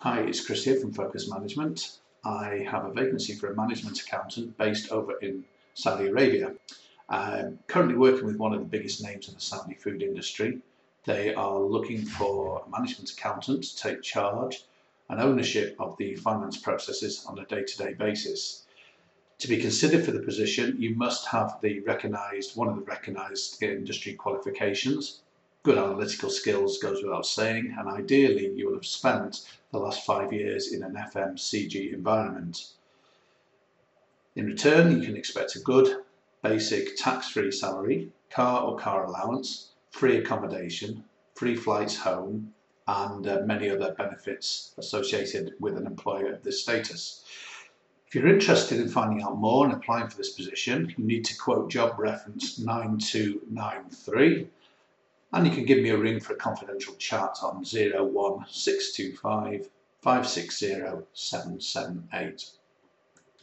Hi, it's Chris here from Focus Management. I have a vacancy for a management accountant based over in Saudi Arabia. I'm currently working with one of the biggest names in the Saudi food industry. They are looking for a management accountant to take charge and ownership of the finance processes on a day-to-day basis. To be considered for the position, you must have one of the recognised industry qualifications. Good analytical skills goes without saying, and ideally you will have spent the last 5 years in an FMCG environment. In return, you can expect a good, basic tax-free salary, car or car allowance, free accommodation, free flights home, and many other benefits associated with an employer of this status. If you're interested in finding out more and applying for this position, you need to quote job reference 9293, and you can give me a ring for a confidential chat on 01625 560 778.